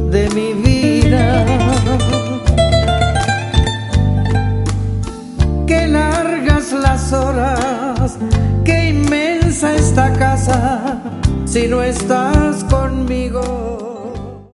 de mi vida. Qué largas las horas, qué inmensa esta casa, si no estás conmigo.